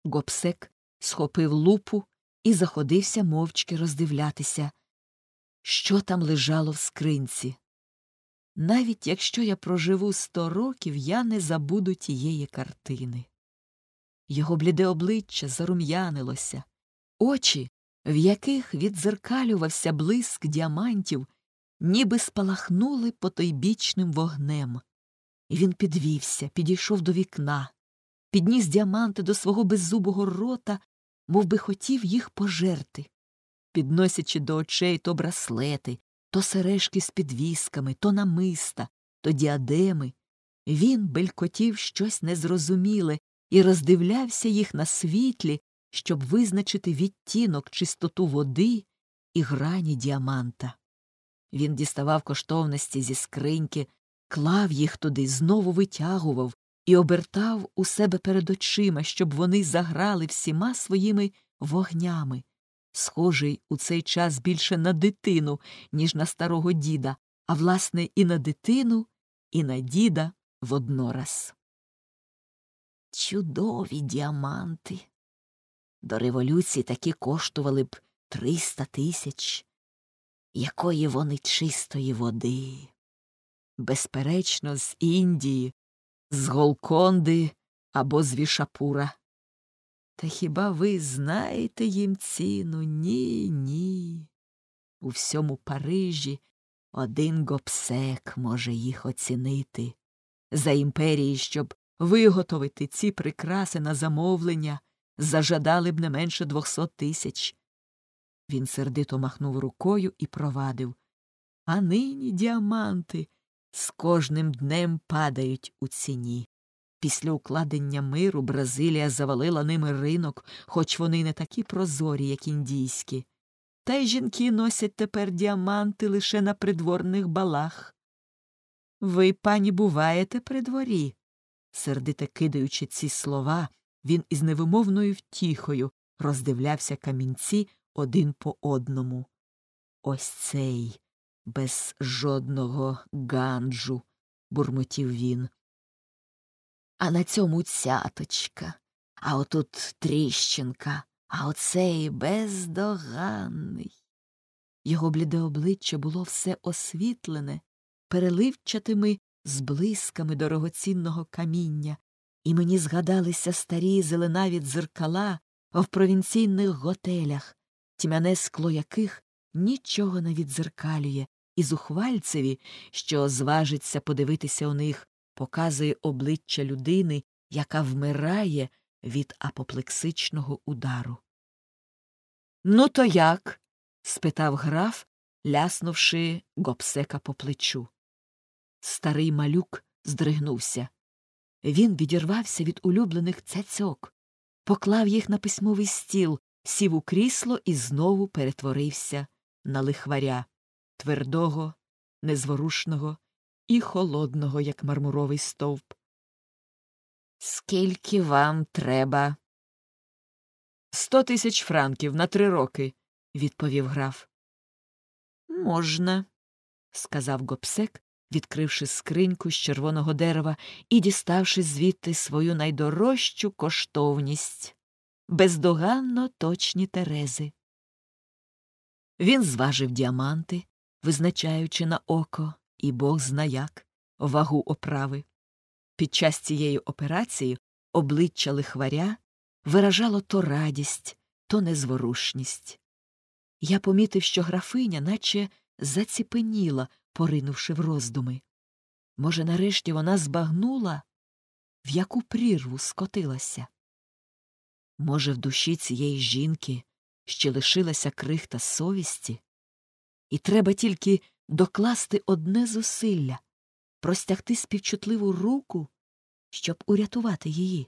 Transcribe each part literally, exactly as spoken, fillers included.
Гобсек схопив лупу і заходився мовчки роздивлятися, що там лежало в скринці. Навіть якщо я проживу сто років, я не забуду тієї картини. Його бліде обличчя зарум'янилося. Очі, в яких віддзеркалювався блиск діамантів, ніби спалахнули потойбічним вогнем. І він підвівся, підійшов до вікна, підніс діаманти до свого беззубого рота, мов би хотів їх пожерти, підносячи до очей то браслети, то сережки з підвісками, то намиста, то діадеми. Він белькотів щось незрозуміле і роздивлявся їх на світлі, щоб визначити відтінок, чистоту води і грані діаманта. Він діставав коштовності зі скриньки, клав їх туди, знову витягував і обертав у себе перед очима, щоб вони заграли всіма своїми вогнями, схожий у цей час більше на дитину, ніж на старого діда, а власне і на дитину, і на діда воднораз. Чудові діаманти! До революції такі коштували б триста тисяч. Якої вони чистої води! Безперечно, з Індії, з Голконди або з Вішапура. Та хіба ви знаєте їм ціну? Ні, ні. У всьому Парижі один Гобсек може їх оцінити. За імперії, щоб виготовити ці прикраси на замовлення, зажадали б не менше двохсот тисяч. Він сердито махнув рукою і провадив. А нині діаманти з кожним днем падають у ціні. Після укладення миру Бразилія завалила ними ринок, хоч вони й не такі прозорі, як індійські. Та й жінки носять тепер діаманти лише на придворних балах. Ви, пані, буваєте при дворі? Сердито кидаючи ці слова, він із невимовною втіхою роздивлявся камінці один по одному. Ось цей, без жодного ганджу, бурмотів він. А на цьому цяточка, а отут тріщинка, а оцей бездоганний. Його бліде обличчя було все освітлене, переливчатими зблисками дорогоцінного каміння, і мені згадалися старі зеленаві дзеркала в провінційних готелях, тьмяне скло яких нічого не віддзеркалює, і зухвальцеві, що зважиться подивитися у них, показує обличчя людини, яка вмирає від апоплексичного удару. «Ну то як?» – спитав граф, ляснувши Гобсека по плечу. Старий малюк здригнувся. Він відірвався від улюблених цяцьок, поклав їх на письмовий стіл, сів у крісло і знову перетворився на лихваря, твердого, незворушного і холодного, як мармуровий стовп. «Скільки вам треба?» «Сто тисяч франків на три роки», – відповів граф. «Можна», – сказав Гобсек, відкривши скриньку з червоного дерева і діставши звідти свою найдорожчу коштовність – бездоганно точні терези. Він зважив діаманти, визначаючи на око, і бог зна як, вагу оправи. Під час цієї операції обличчя лихваря виражало то радість, то незворушність. Я помітив, що графиня наче заціпеніла, поринувши в роздуми. Може, нарешті вона збагнула, в яку прірву скотилася? Може, в душі цієї жінки ще лишилася крихта совісті? І треба тільки докласти одне зусилля, простягти співчутливу руку, щоб урятувати її.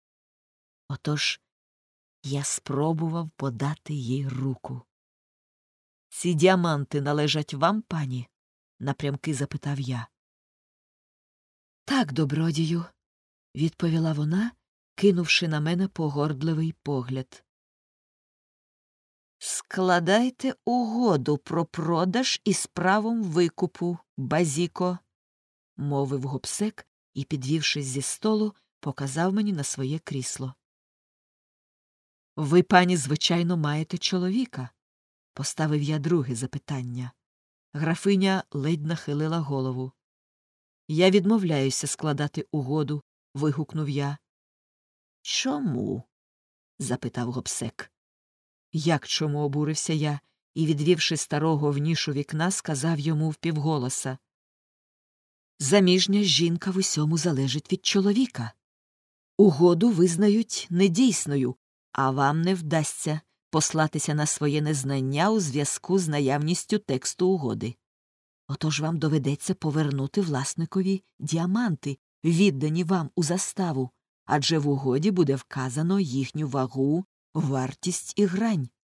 Отож, я спробував подати їй руку. «Ці діаманти належать вам, пані?» – напрямки запитав я. «Так, добродію», – відповіла вона, кинувши на мене погордливий погляд. «Складайте угоду про продаж із правом викупу, базіко», – мовив Гобсек і, підвівшись зі столу, показав мені на своє крісло. Ви, пані, звичайно, маєте чоловіка? Поставив я друге запитання. Графиня ледь нахилила голову. Я відмовляюся складати угоду, вигукнув я. Чому? Запитав гобсек. Як чому, обурився я і, відвівши старого в нішу вікна, сказав йому впівголоса. Заміжня жінка в усьому залежить від чоловіка. Угоду визнають недійсною, а вам не вдасться послатися на своє незнання у зв'язку з наявністю тексту угоди. Отож вам доведеться повернути власникові діаманти, віддані вам у заставу, адже в угоді буде вказано їхню вагу, вартість і грань.